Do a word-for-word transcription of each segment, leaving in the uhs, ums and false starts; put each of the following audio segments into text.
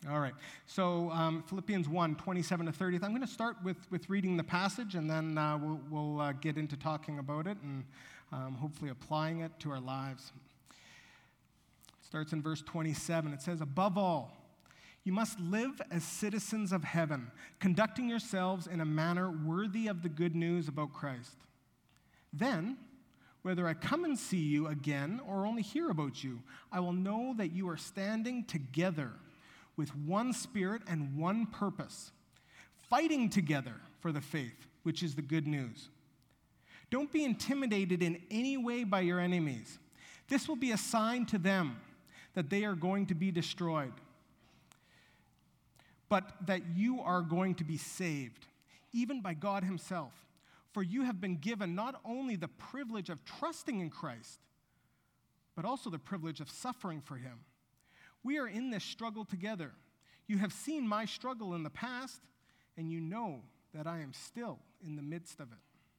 All right. So um, Philippians one, twenty-seven to thirty. I'm going to start with, with reading the passage, and then uh, we'll, we'll uh, get into talking about it and um, hopefully applying it to our lives. It starts in verse twenty-seven. It says, "Above all, you must live as citizens of heaven, conducting yourselves in a manner worthy of the good news about Christ. Then, whether I come and see you again or only hear about you, I will know that you are standing together with one spirit and one purpose, fighting together for the faith, which is the good news. Don't be intimidated in any way by your enemies. This will be a sign to them that they are going to be destroyed, but that you are going to be saved, even by God himself. For you have been given not only the privilege of trusting in Christ, but also the privilege of suffering for him. We are in this struggle together. You have seen my struggle in the past, and you know that I am still in the midst of it."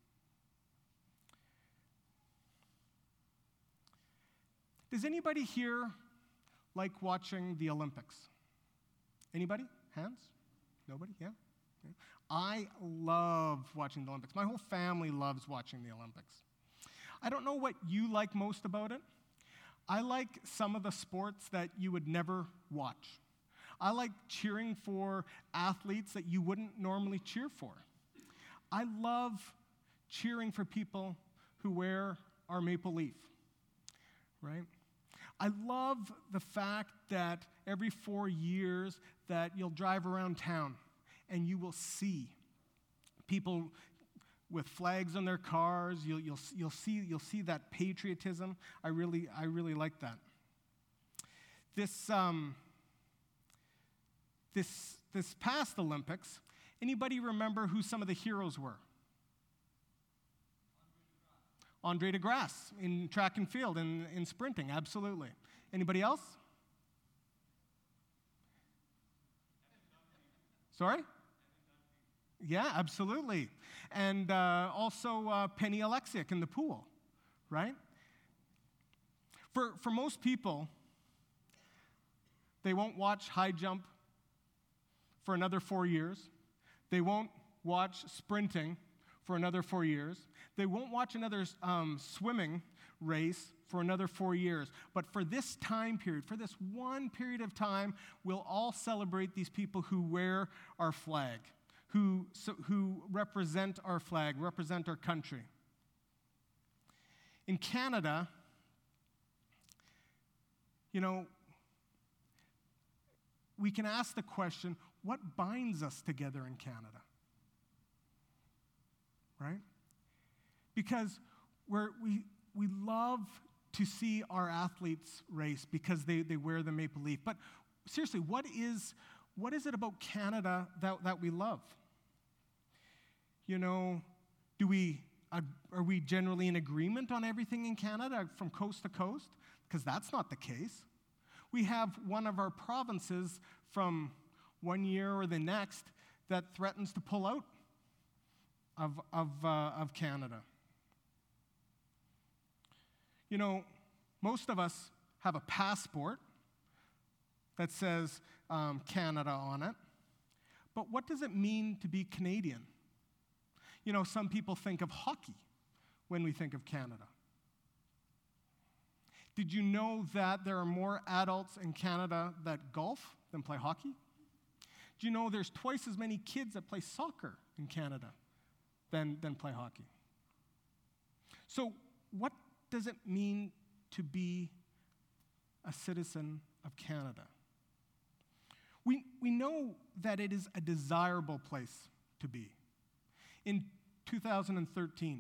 Does anybody here like watching the Olympics? Anybody? Hands? Nobody? Yeah? Yeah. I love watching the Olympics. My whole family loves watching the Olympics. I don't know what you like most about it. I like some of the sports that you would never watch. I like cheering for athletes that you wouldn't normally cheer for. I love cheering for people who wear our maple leaf, right? I love the fact that every four years that you'll drive around town and you will see people with flags on their cars. You'll, you'll, you'll, see, you'll see that patriotism. I really, I really like that. This, um, this, this past Olympics, anybody remember who some of the heroes were? Andre DeGrasse in track and field, in, in sprinting, absolutely. Anybody else? Sorry? Yeah, absolutely. And uh, also uh, Penny Alexiak in the pool, right? For, for most people, they won't watch high jump for another four years. They won't watch sprinting for another four years. They won't watch another um, swimming race for another four years. But for this time period, for this one period of time, we'll all celebrate these people who wear our flag, who, so, who represent our flag, represent our country. In Canada, you know, we can ask the question, what binds us together in Canada? Right? Because we're, we we love to see our athletes race because they, they wear the maple leaf. But seriously, what is what is it about Canada that, that we love? You know, do we uh, are we generally in agreement on everything in Canada from coast to coast? Because that's not the case. We have one of our provinces from one year or the next that threatens to pull out of of uh, of Canada. You know, most of us have a passport that says um, Canada on it, but what does it mean to be Canadian? You know, some people think of hockey when we think of Canada. Did you know that there are more adults in Canada that golf than play hockey? Do you know there's twice as many kids that play soccer in Canada than, than play hockey? So what does it mean to be a citizen of Canada? We, we know that it is a desirable place to be. In two thousand thirteen,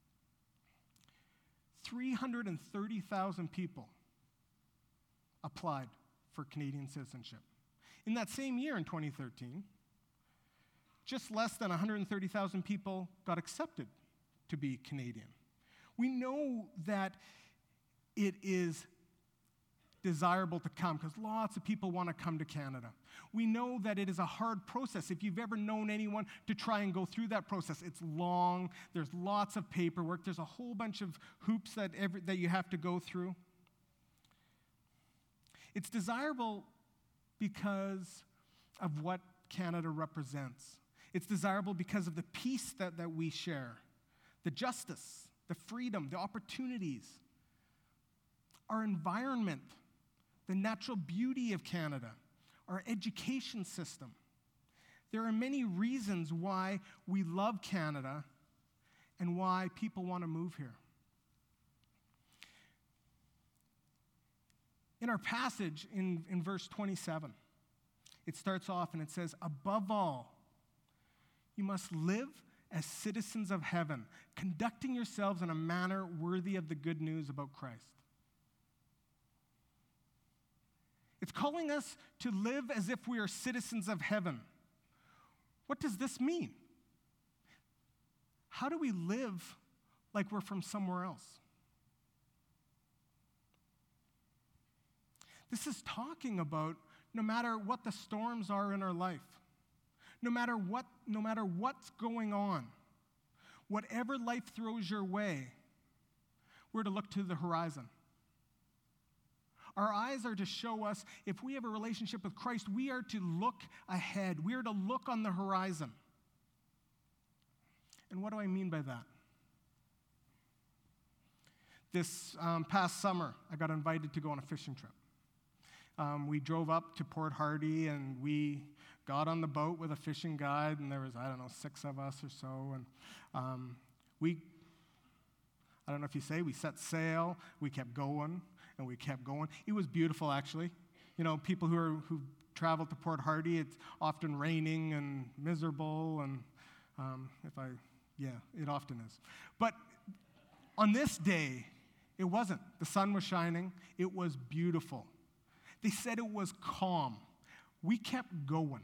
three hundred thirty thousand people applied for Canadian citizenship. In that same year, in twenty thirteen, just less than one hundred thirty thousand people got accepted to be Canadian. We know that it is desirable to come because lots of people want to come to Canada. We know that it is a hard process. If you've ever known anyone to try and go through that process, it's long, there's lots of paperwork, there's a whole bunch of hoops that, every, that you have to go through. It's desirable because of what Canada represents. It's desirable because of the peace that, that we share, the justice, the freedom, the opportunities, our environment, the natural beauty of Canada, our education system. There are many reasons why we love Canada and why people want to move here. In our passage in, in verse twenty-seven, it starts off and it says, above all, you must live as citizens of heaven, conducting yourselves in a manner worthy of the good news about Christ. It's calling us to live as if we are citizens of heaven. What does this mean? How do we live like we're from somewhere else? This is talking about no matter what the storms are in our life, no matter what, no matter what's going on, whatever life throws your way, we're to look to the horizon. Our eyes are to show us, if we have a relationship with Christ, we are to look ahead. We are to look on the horizon. And what do I mean by that? This um, past summer, I got invited to go on a fishing trip. Um, we drove up to Port Hardy, and we got on the boat with a fishing guide, and there was, I don't know, six of us or so, and um, we, I don't know if you say, we set sail, we kept going, and we kept going. It was beautiful, actually. You know, people who are who travel to Port Hardy, it's often raining and miserable, and um, if I, yeah, it often is. But on this day, it wasn't. The sun was shining. It was beautiful. They said it was calm. We kept going.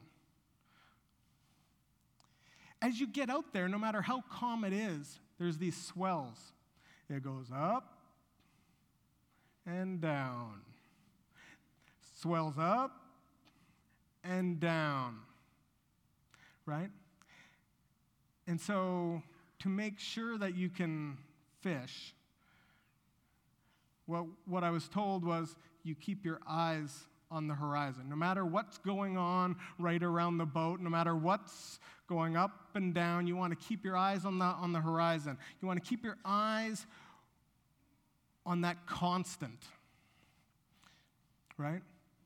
As you get out there, no matter how calm it is, there's these swells. It goes up and down. Swells up and down. Right? And so, to make sure that you can fish, well, what I was told was you keep your eyes on the horizon. No matter what's going on right around the boat, no matter what's going up and down, you want to keep your eyes on the, on the horizon. You want to keep your eyes on that constant, right?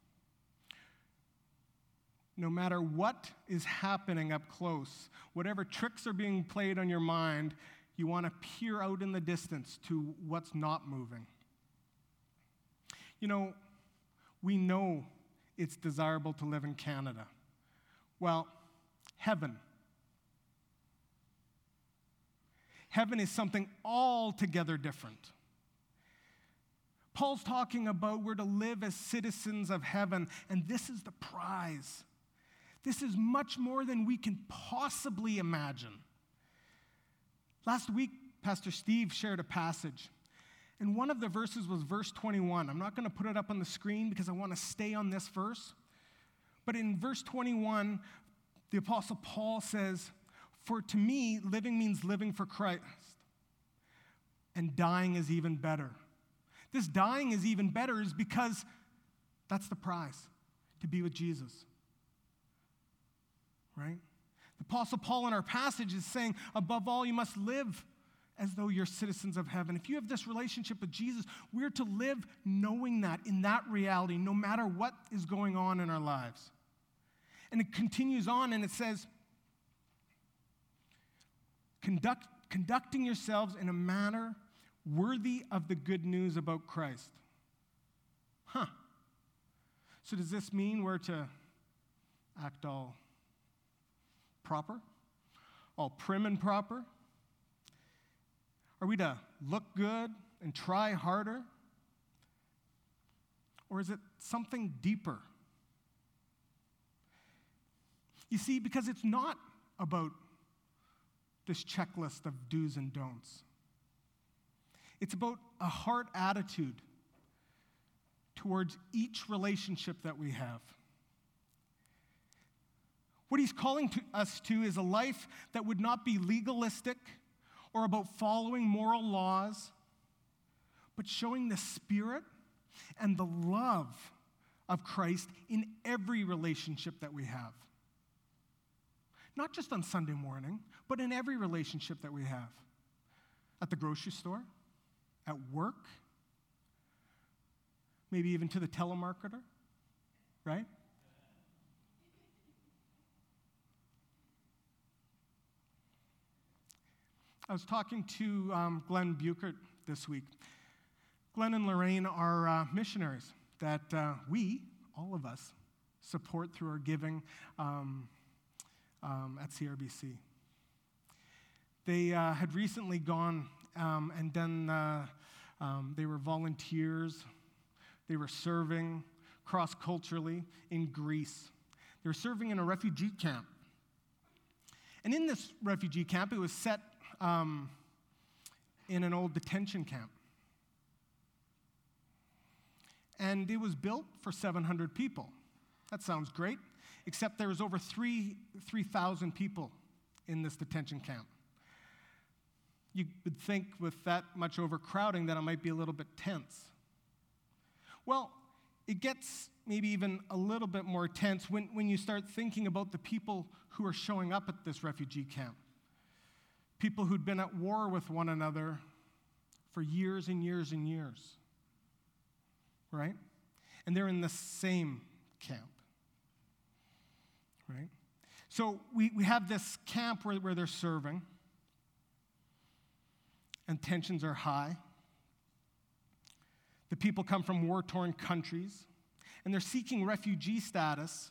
No matter what is happening up close, whatever tricks are being played on your mind, you want to peer out in the distance to what's not moving. You know, we know it's desirable to live in Canada. Well, heaven. Heaven is something altogether different. Paul's talking about we're to live as citizens of heaven, and this is the prize. This is much more than we can possibly imagine. Last week, Pastor Steve shared a passage. And one of the verses was verse twenty-one. I'm not going to put it up on the screen because I want to stay on this verse. But in verse twenty-one, the Apostle Paul says, "For to me, living means living for Christ, and dying is even better." This dying is even better is because that's the prize, to be with Jesus. Right? The Apostle Paul in our passage is saying, above all, you must live as though you're citizens of heaven. If you have this relationship with Jesus, we're to live knowing that, in that reality, no matter what is going on in our lives. And it continues on and it says, Conduct, conducting yourselves in a manner worthy of the good news about Christ. Huh. So does this mean we're to act all proper? All prim and proper? Are we to look good and try harder? Or is it something deeper? You see, because it's not about this checklist of do's and don'ts. It's about a heart attitude towards each relationship that we have. What he's calling to us to is a life that would not be legalistic or about following moral laws, but showing the spirit and the love of Christ in every relationship that we have. Not just on Sunday morning, but in every relationship that we have. At the grocery store, at work, maybe even to the telemarketer, right? I was talking to um, Glenn Buchert this week. Glenn and Lorraine are uh, missionaries that uh, we, all of us, support through our giving um, um, at C R B C. They uh, had recently gone um, and done, uh, um, they were volunteers, they were serving cross-culturally in Greece. They were serving in a refugee camp. And in this refugee camp, it was set um, in an old detention camp. And it was built for seven hundred people. That sounds great, except there was over three thousand people in this detention camp. You would think with that much overcrowding that it might be a little bit tense. Well, it gets maybe even a little bit more tense when, when you start thinking about the people who are showing up at this refugee camp. People who'd been at war with one another for years and years and years. Right? And they're in the same camp. Right? So we, we have this camp where, where they're serving, and tensions are high. The people come from war-torn countries, and they're seeking refugee status.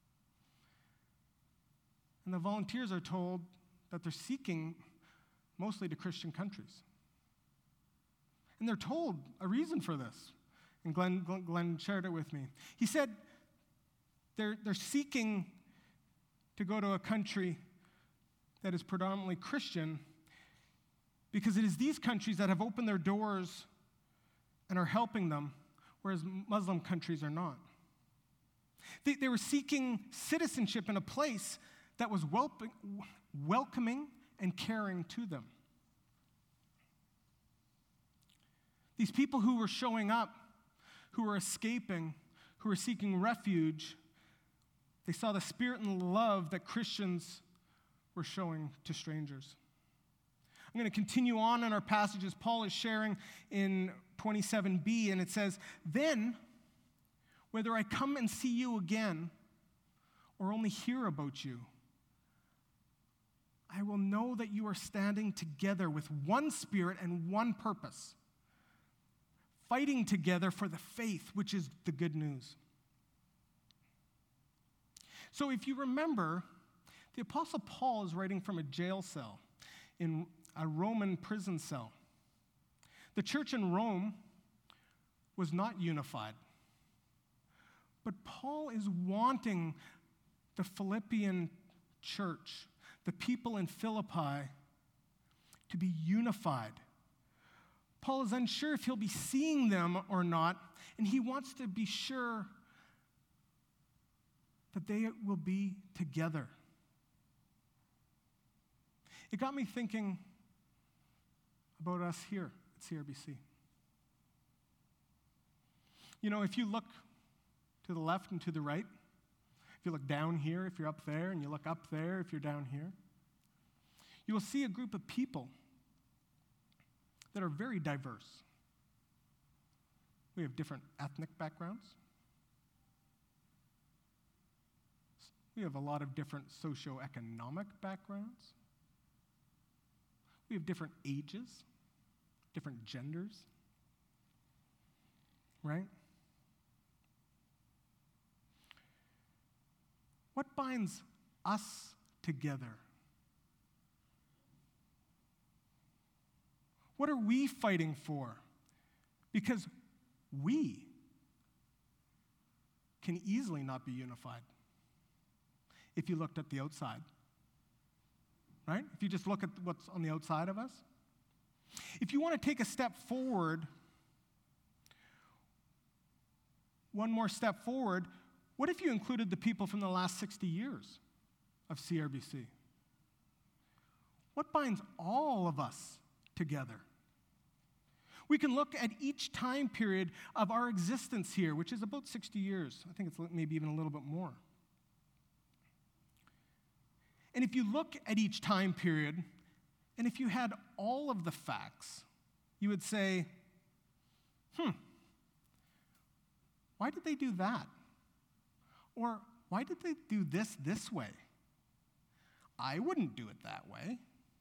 And the volunteers are told that they're seeking mostly to Christian countries. And they're told a reason for this. And Glenn, Glenn, Glenn shared it with me. He said they're, they're seeking to go to a country that is predominantly Christian because it is these countries that have opened their doors and are helping them, whereas Muslim countries are not. They, they were seeking citizenship in a place that was welp- welcoming and caring to them. These people who were showing up, who were escaping, who were seeking refuge, they saw the spirit and love that Christians were showing to strangers. I'm going to continue on in our passage as Paul is sharing in twenty-seven b, and it says, "Then, whether I come and see you again or only hear about you, I will know that you are standing together with one spirit and one purpose, fighting together for the faith, which is the good news." So if you remember, the Apostle Paul is writing from a jail cell, in a Roman prison cell. The church in Rome was not unified. But Paul is wanting the Philippian church, the people in Philippi, to be unified. Paul is unsure if he'll be seeing them or not, and he wants to be sure that they will be together. It got me thinking about us here at C R B C. You know, if you look to the left and to the right, if you look down here, if you're up there, and you look up there, if you're down here, you will see a group of people that are very diverse. We have different ethnic backgrounds. We have a lot of different socioeconomic backgrounds. We have different ages, different genders, right? What binds us together? What are we fighting for? Because we can easily not be unified if you looked at the outside. Right? If you just look at what's on the outside of us. If you want to take a step forward, one more step forward, what if you included the people from the last sixty years of C R B C? What binds all of us together? We can look at each time period of our existence here, which is about sixty years. I think it's maybe even a little bit more. And if you look at each time period, and if you had all of the facts, you would say, hmm, why did they do that? Or why did they do this this way? I wouldn't do it that way.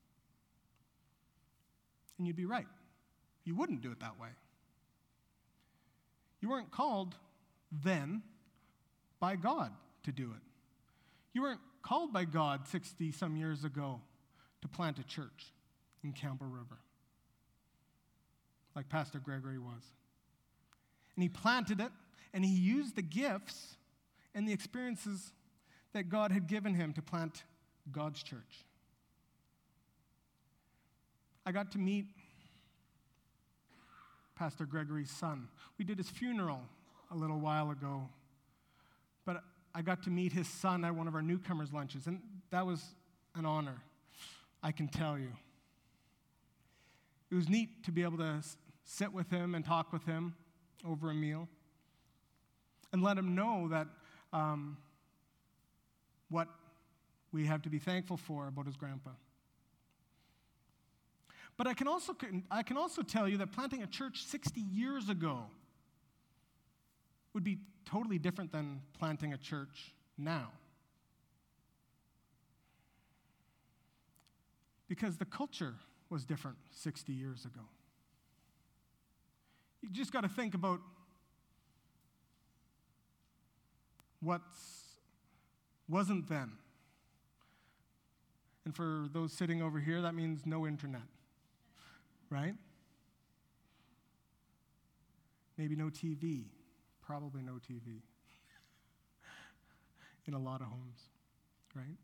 And you'd be right. You wouldn't do it that way. You weren't called then by God to do it. You weren't called by God sixty-some years ago to plant a church in Campbell River, like Pastor Gregory was. And he planted it, and he used the gifts and the experiences that God had given him to plant God's church. I got to meet Pastor Gregory's son. We did his funeral a little while ago, but I got to meet his son at one of our newcomers' lunches, and that was an honor, I can tell you. It was neat to be able to sit with him and talk with him over a meal and let him know that um, what we have to be thankful for about his grandpa. But I can also I can also tell you that planting a church sixty years ago would be totally different than planting a church now. Because the culture was different sixty years ago. You just got to think about what wasn't then. And for those sitting over here, that means no internet, right? Maybe no T V. Probably no T V in a lot of homes, right?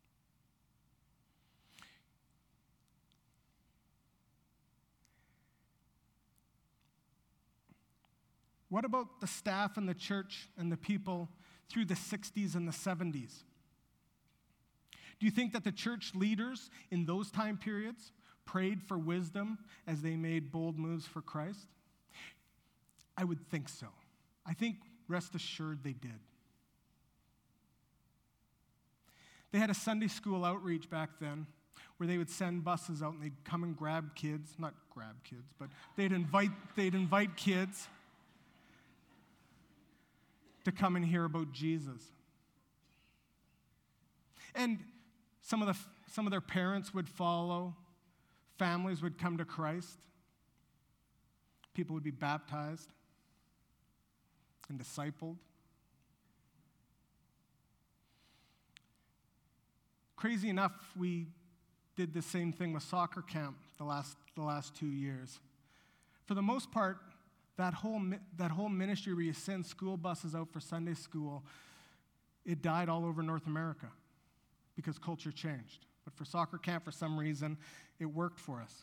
What about the staff in the church and the people through the sixties and the seventies? Do you think that the church leaders in those time periods prayed for wisdom as they made bold moves for Christ? I would think so. I think, rest assured, they did. They had a Sunday school outreach back then where they would send buses out and they'd come and grab kids, not grab kids, but they'd invite, they'd invite kids to come and hear about Jesus. And some of the some of their parents would follow, families would come to Christ, people would be baptized and discipled. Crazy enough, we did the same thing with soccer camp the last the last two years. For the most part, that whole that whole ministry where you send school buses out for Sunday school, it died all over North America because culture changed. But for soccer camp, for some reason, it worked for us.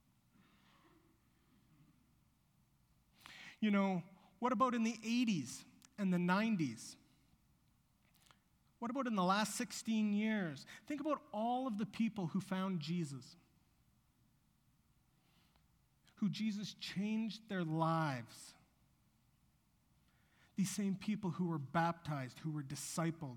You know, what about in the eighties and the nineties? What about in the last sixteen years? Think about all of the people who found Jesus, who Jesus changed their lives. These same people who were baptized, who were discipled.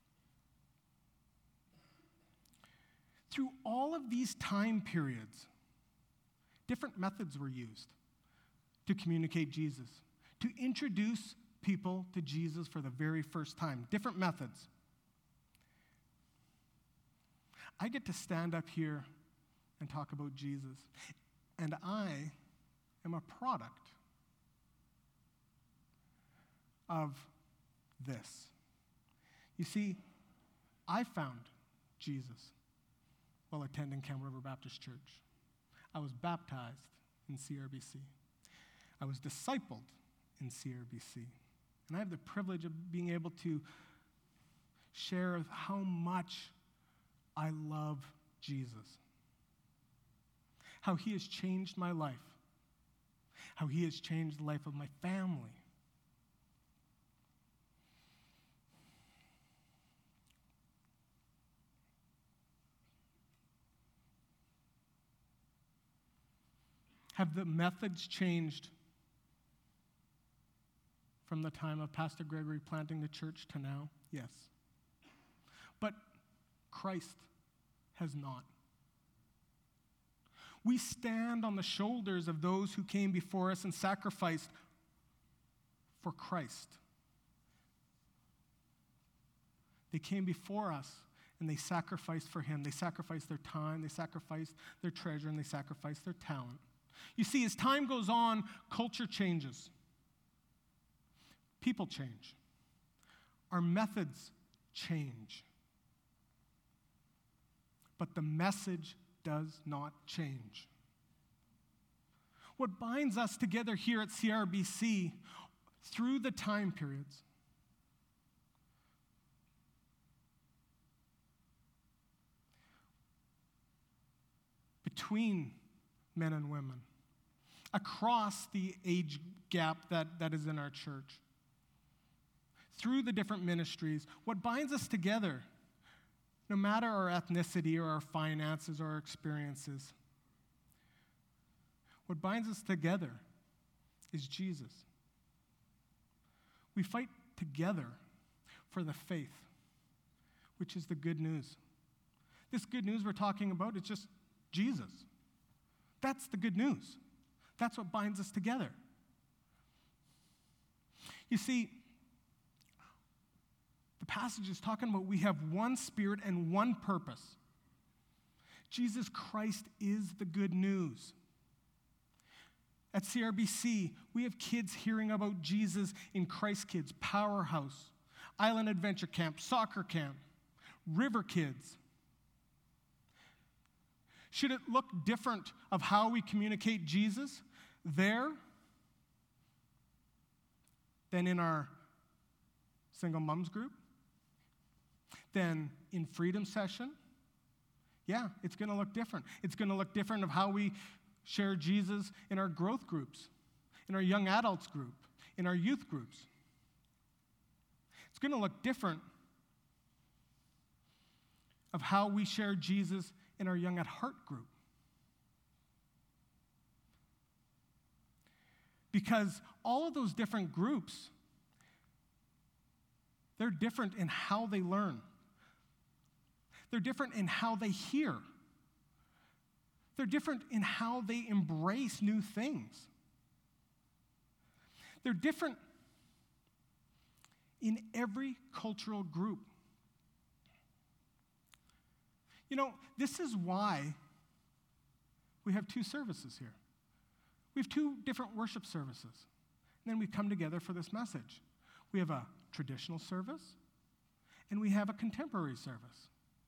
Through all of these time periods, different methods were used to communicate Jesus, to introduce people to Jesus for the very first time. Different methods. I get to stand up here and talk about Jesus, and I am a product of this. You see, I found Jesus while attending Campbell River Baptist Church. I was baptized in C R B C. I was discipled in C R B C. And I have the privilege of being able to share how much I love Jesus. How he has changed my life. How he has changed the life of my family. Have the methods changed from the time of Pastor Gregory planting the church to now? Yes. But Christ has not. We stand on the shoulders of those who came before us and sacrificed for Christ. They came before us and they sacrificed for him. They sacrificed their time, they sacrificed their treasure, and they sacrificed their talent. You see, as time goes on, culture changes. People change. Our methods change. But the message does not change. What binds us together here at C R B C through the time periods between men and women, across the age gap that, that is in our church, through the different ministries, what binds us together, no matter our ethnicity or our finances or our experiences, what binds us together is Jesus. We fight together for the faith, which is the good news. This good news we're talking about, it's just Jesus. That's the good news. That's what binds us together. You see, the passage is talking about we have one spirit and one purpose. Jesus Christ is the good news. At C R B C, we have kids hearing about Jesus in Christ Kids, Powerhouse, Island Adventure Camp, Soccer Camp, River Kids. Should it look different of how we communicate Jesus there than in our single moms group? Than in Freedom Session? Yeah, it's going to look different. It's going to look different of how we share Jesus in our growth groups, in our young adults group, in our youth groups. It's going to look different of how we share Jesus in our Young at Heart group. Because all of those different groups, they're different in how they learn. They're different in how they hear. They're different in how they embrace new things. They're different in every cultural group. You know, this is why we have two services here. We have two different worship services. And then we come together for this message. We have a traditional service, and we have a contemporary service.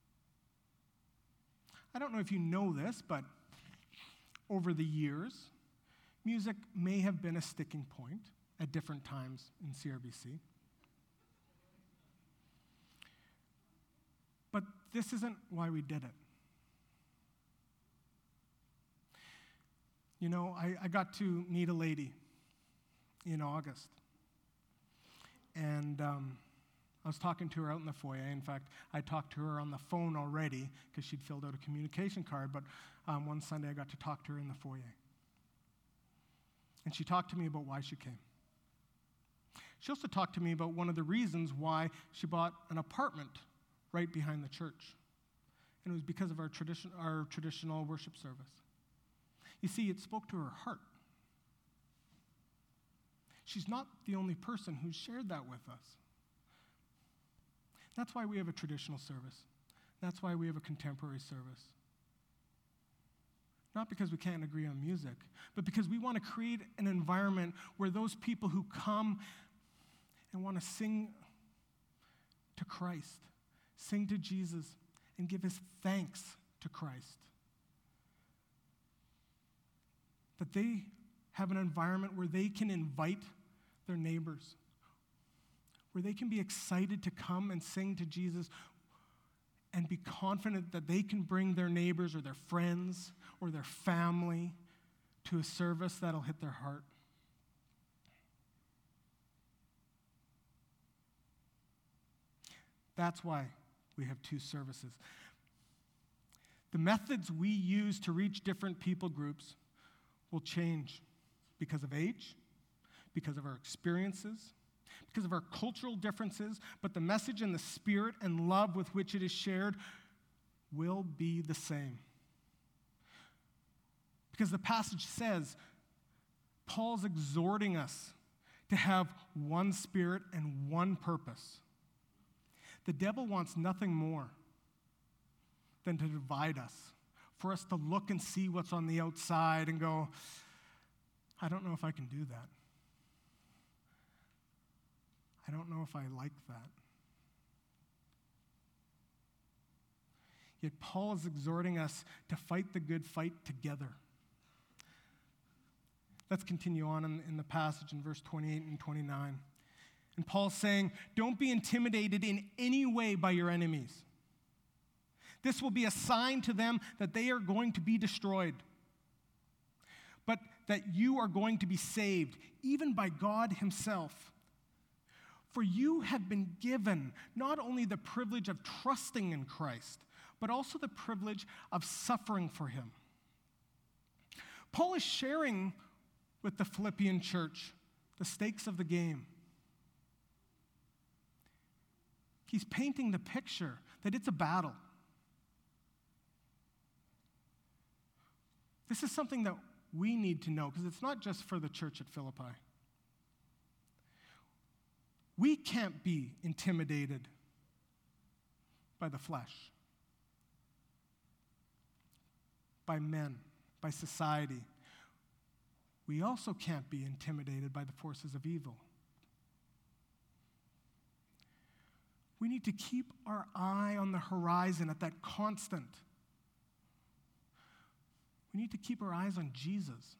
I don't know if you know this, but over the years, music may have been a sticking point at different times in C R B C. But this isn't why we did it. You know, I, I got to meet a lady in August. And um, I was talking to her out in the foyer. In fact, I talked to her on the phone already because she'd filled out a communication card. But um, one Sunday I got to talk to her in the foyer. And she talked to me about why she came. She also talked to me about one of the reasons why she bought an apartment right behind the church. And it was because of our tradition, our traditional worship service. You see, it spoke to her heart. She's not the only person who's shared that with us. That's why we have a traditional service. That's why we have a contemporary service. Not because we can't agree on music, but because we want to create an environment where those people who come and want to sing to Christ, sing to Jesus, and give his thanks to Christ, that they have an environment where they can invite their neighbors, where they can be excited to come and sing to Jesus and be confident that they can bring their neighbors or their friends or their family to a service that'll hit their heart. That's why we have two services. The methods we use to reach different people groups will change because of age, because of our experiences, because of our cultural differences, but the message and the spirit and love with which it is shared will be the same. Because the passage says, Paul's exhorting us to have one spirit and one purpose. The devil wants nothing more than to divide us, for us to look and see what's on the outside and go, I don't know if I can do that. I don't know if I like that. Yet Paul is exhorting us to fight the good fight together. Let's continue on in, in the passage in verse twenty-eight and twenty-nine. And Paul's saying, don't be intimidated in any way by your enemies. This will be a sign to them that they are going to be destroyed, but that you are going to be saved, even by God himself. For you have been given not only the privilege of trusting in Christ, but also the privilege of suffering for him. Paul is sharing with the Philippian church the stakes of the game. He's painting the picture that it's a battle. This is something that we need to know, because it's not just for the church at Philippi. We can't be intimidated by the flesh, by men, by society. We also can't be intimidated by the forces of evil. We need to keep our eye on the horizon at that constant. We need to keep our eyes on Jesus.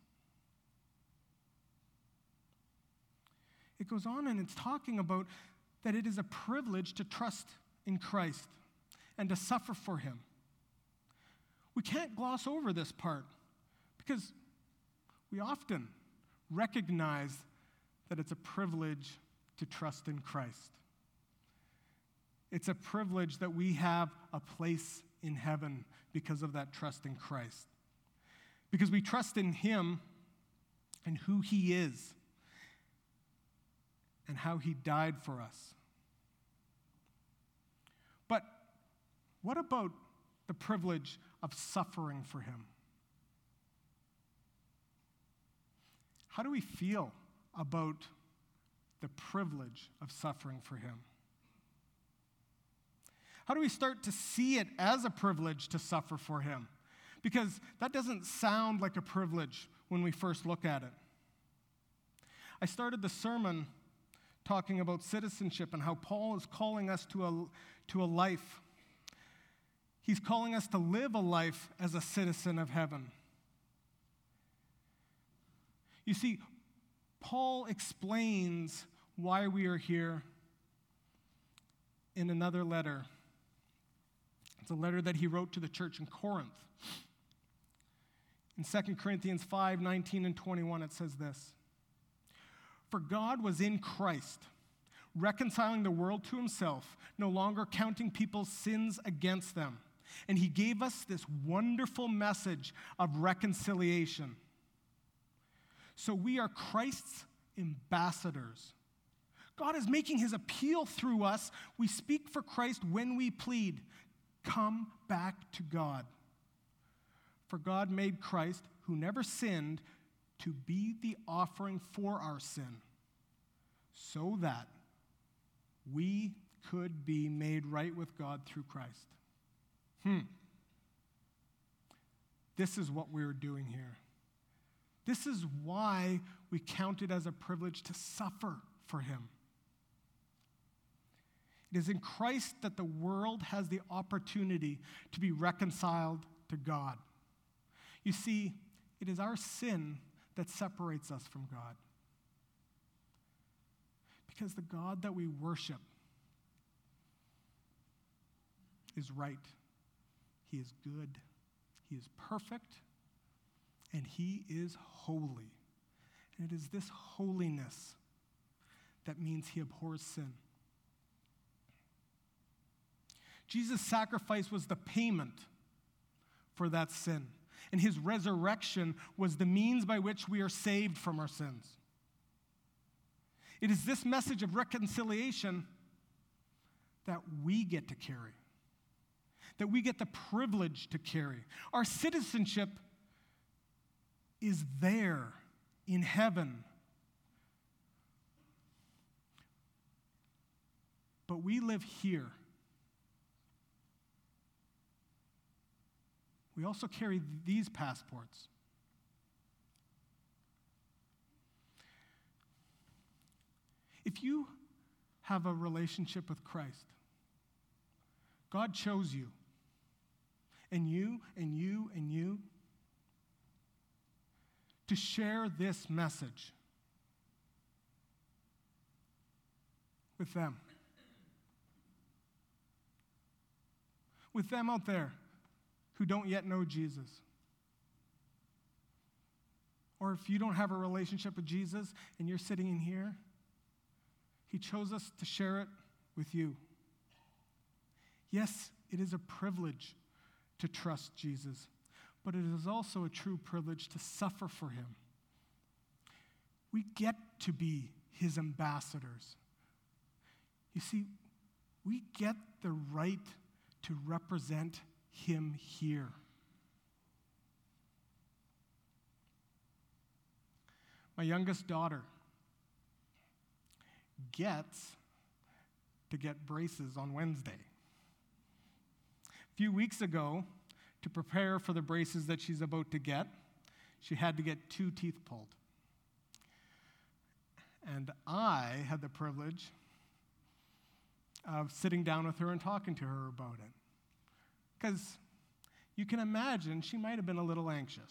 It goes on and it's talking about that it is a privilege to trust in Christ and to suffer for him. We can't gloss over this part because we often recognize that it's a privilege to trust in Christ. It's a privilege that we have a place in heaven because of that trust in Christ. Because we trust in him and who he is and how he died for us. But what about the privilege of suffering for him? How do we feel about the privilege of suffering for him? How do we start to see it as a privilege to suffer for him? Because that doesn't sound like a privilege when we first look at it. I started the sermon talking about citizenship and how Paul is calling us to a, to a life. He's calling us to live a life as a citizen of heaven. You see, Paul explains why we are here in another letter. It's a letter that he wrote to the church in Corinth. In Second Corinthians five, nineteen and twenty-one, it says this: For God was in Christ, reconciling the world to himself, no longer counting people's sins against them. And he gave us this wonderful message of reconciliation. So we are Christ's ambassadors. God is making his appeal through us. We speak for Christ when we plead, come back to God. For God made Christ, who never sinned, to be the offering for our sin, so that we could be made right with God through Christ. Hmm. This is what we're doing here. This is why we count it as a privilege to suffer for him. It is in Christ that the world has the opportunity to be reconciled to God. You see, it is our sin that separates us from God. Because the God that we worship is right. He is good. He is perfect. And he is holy. And it is this holiness that means he abhors sin. Jesus' sacrifice was the payment for that sin. and his resurrection was the means by which we are saved from our sins. It is this message of reconciliation that we get to carry, that we get the privilege to carry. Our citizenship is there in heaven. But we live here. We also carry these passports. If you have a relationship with Christ, God chose you, and you, and you, and you, to share this message with them. With them out there who don't yet know Jesus. Or if you don't have a relationship with Jesus and you're sitting in here, he chose us to share it with you. Yes, it is a privilege to trust Jesus, but it is also a true privilege to suffer for him. We get to be his ambassadors. You see, we get the right to represent him here. My youngest daughter gets to get braces on Wednesday. A few weeks ago, to prepare for the braces that she's about to get, she had to get two teeth pulled. And I had the privilege of sitting down with her and talking to her about it. Because you can imagine she might have been a little anxious.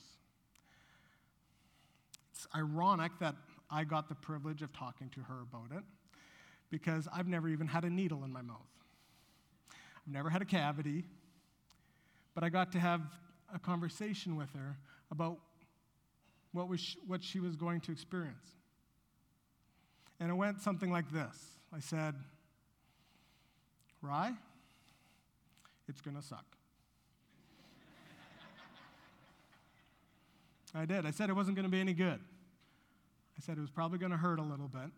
It's ironic that I got the privilege of talking to her about it, because I've never even had a needle in my mouth. I've never had a cavity, but I got to have a conversation with her about what was she, what she was going to experience. And it went something like this. I said, Rye, it's going to suck. I did. I said it wasn't going to be any good. I said it was probably going to hurt a little bit.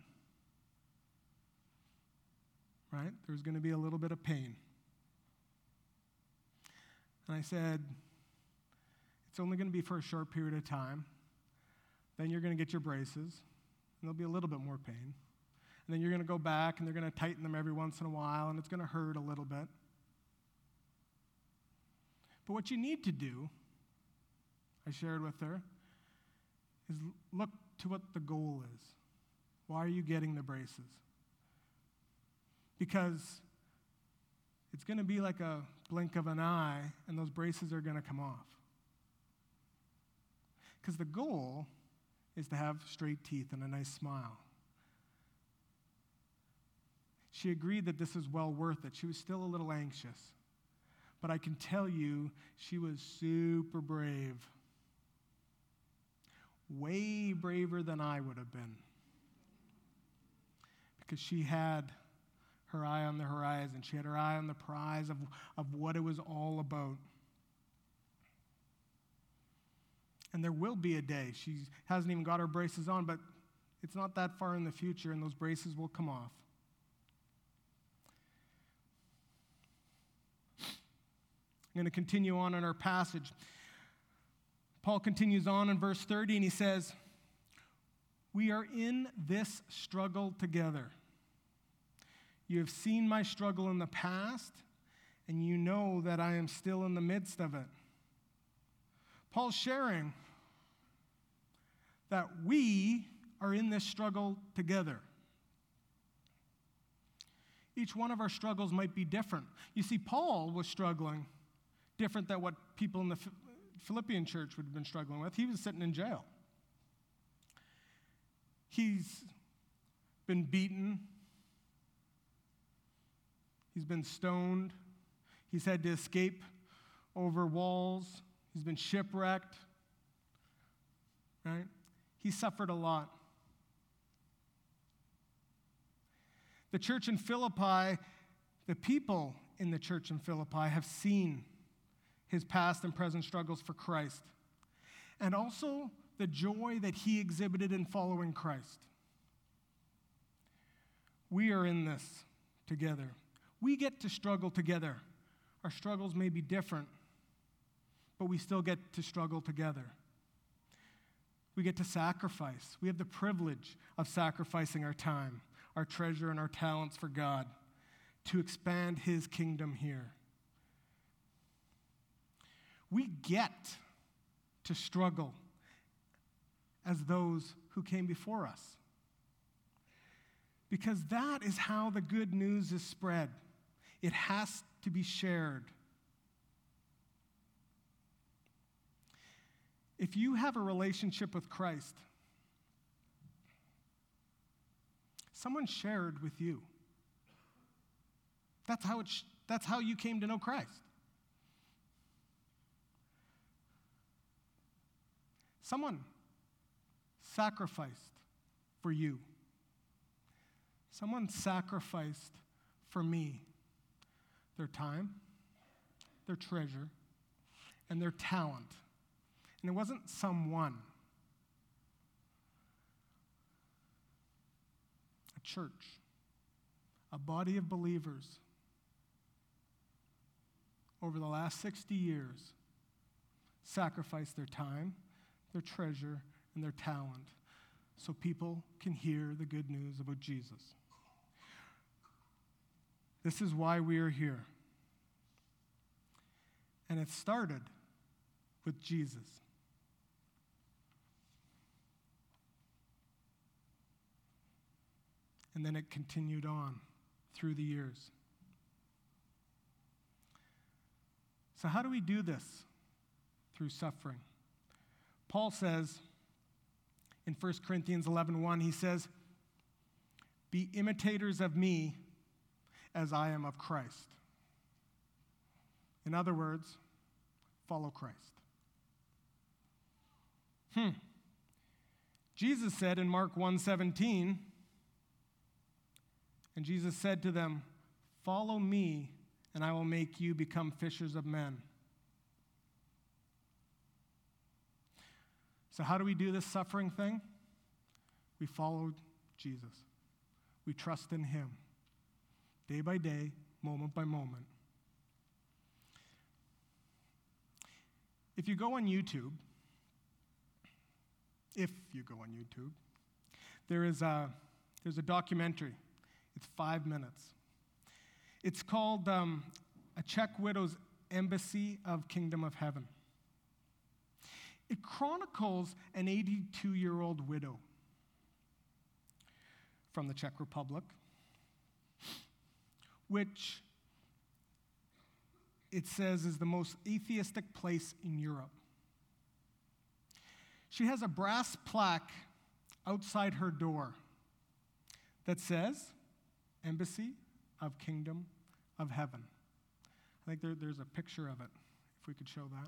Right? There was going to be a little bit of pain. And I said, it's only going to be for a short period of time. Then you're going to get your braces, and there'll be a little bit more pain. And then you're going to go back, and they're going to tighten them every once in a while, and it's going to hurt a little bit. But what you need to do, I shared with her, is look to what the goal is. Why are you getting the braces? Because it's going to be like a blink of an eye, and those braces are going to come off. Because the goal is to have straight teeth and a nice smile. She agreed that this is well worth it. She was still a little anxious. But I can tell you, she was super brave. Way braver than I would have been. Because she had her eye on the horizon. She had her eye on the prize of, of what it was all about. And there will be a day. She hasn't even got her braces on, but it's not that far in the future, and those braces will come off. I'm going to continue on in our passage. Paul continues on in verse thirty, and he says, "We are in this struggle together. You have seen my struggle in the past, and you know that I am still in the midst of it." Paul's sharing that we are in this struggle together. Each one of our struggles might be different. You see, Paul was struggling different than what people in the Philippian church would have been struggling with. He was sitting in jail. He's been beaten. He's been stoned. He's had to escape over walls. He's been shipwrecked. Right? He suffered a lot. The church in Philippi, the people in the church in Philippi have seen his past and present struggles for Christ. and also the joy that he exhibited in following Christ. We are in this together. We get to struggle together. Our struggles may be different, but we still get to struggle together. We get to sacrifice. We have the privilege of sacrificing our time, our treasure, and our talents for God to expand his kingdom here. We get to struggle as those who came before us, because that is how the good news is spread. It has to be shared. If you have a relationship with Christ, someone shared with you. That's how it sh- that's how you came to know Christ. Someone sacrificed for you. Someone sacrificed for me their time, their treasure, and their talent. And it wasn't someone. A church, a body of believers over the last sixty years sacrificed their time, their treasure, and their talent so people can hear the good news about Jesus. This is why we are here. And it started with Jesus. And then it continued on through the years. So how do we do this? Through suffering. Paul says in First Corinthians eleven one, he says, "Be imitators of me as I am of Christ." In other words, follow Christ. Hmm. Jesus said in Mark one seventeen, and Jesus said to them, "Follow me, and I will make you become fishers of men." So how do we do this suffering thing? We follow Jesus. We trust in him, day by day, moment by moment. If you go on YouTube, if you go on YouTube, there is a, there's a documentary. It's five minutes. It's called um, A Czech Widow's Embassy of Kingdom of Heaven. It chronicles an eighty-two-year-old widow from the Czech Republic, which it says is the most atheistic place in Europe. She has a brass plaque outside her door that says, Embassy of Kingdom of Heaven. I think there, there's a picture of it, if we could show that.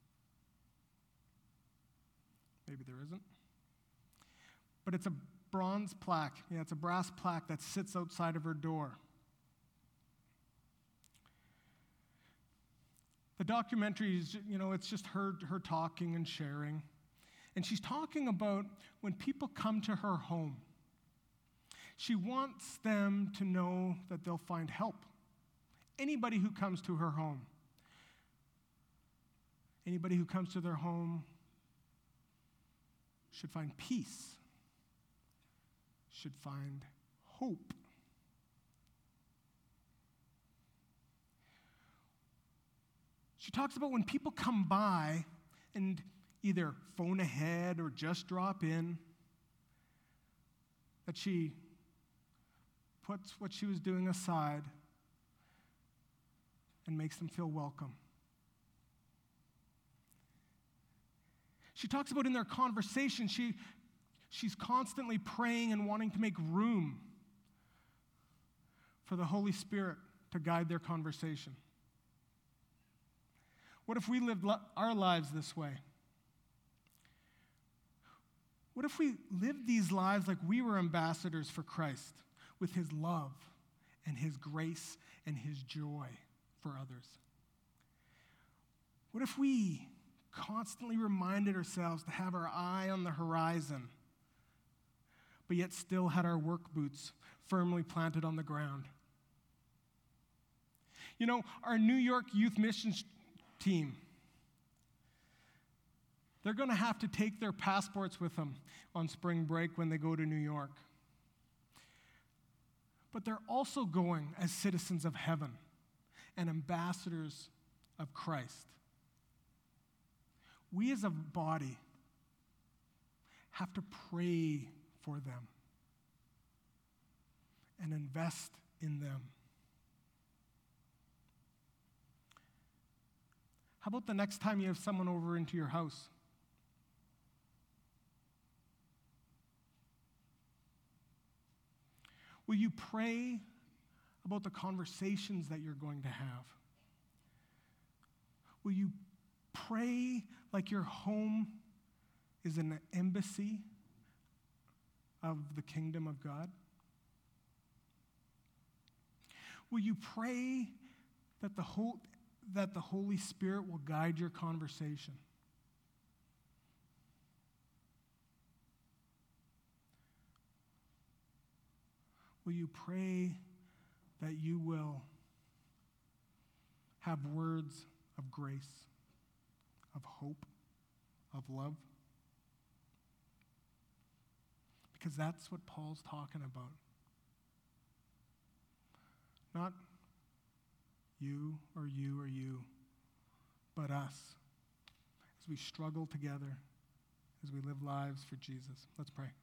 Maybe there isn't. But it's a bronze plaque. Yeah, it's a brass plaque that sits outside of her door. The documentary is, you know, it's just her, her talking and sharing. And she's talking about when people come to her home. She wants them to know that they'll find help. Anybody who comes to her home. Anybody who comes to their home should find peace, should find hope. She talks about when people come by and either phone ahead or just drop in, that she puts what she was doing aside and makes them feel welcome. She talks about in their conversation, she, she's constantly praying and wanting to make room for the Holy Spirit to guide their conversation. What if we lived li- our lives this way? What if we lived these lives like we were ambassadors for Christ, with his love and his grace and his joy for others? What if we constantly reminded ourselves to have our eye on the horizon, but yet still had our work boots firmly planted on the ground. You know, our New York Youth Missions team, they're going to have to take their passports with them on spring break when they go to New York. But they're also going as citizens of heaven and ambassadors of Christ. We as a body have to pray for them and invest in them. How about the next time you have someone over into your house? Will you pray about the conversations that you're going to have? Will you pray like your home is an embassy of the kingdom of God? Will you pray that the whole, that the Holy Spirit will guide your conversation? Will you pray that you will have words of grace, of hope, of love? Because that's what Paul's talking about. Not you or you or you, but us, as we struggle together, as we live lives for Jesus. Let's pray.